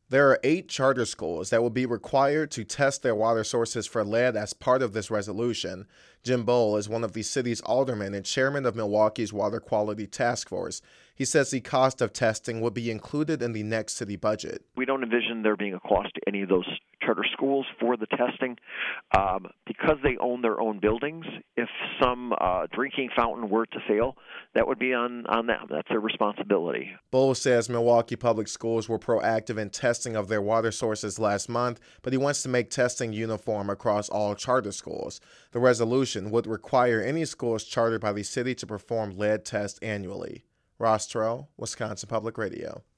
There are 8 charter schools that will be required to test their water sources for lead as part of this resolution. Jim Bowl is one of the city's aldermen and chairman of Milwaukee's Water Quality Task Force. He says the cost of testing will be included in the next city budget. We don't envision there being a cost to any of those charter schools for the testing. Because they own their own buildings, if some drinking fountain were to fail, that would be on them. That's their responsibility. Bowl says Milwaukee Public Schools were proactive in testing of their water sources last month, but he wants to make testing uniform across all charter schools. The resolution would require any schools chartered by the city to perform lead tests annually. Ross Terrell, Wisconsin Public Radio.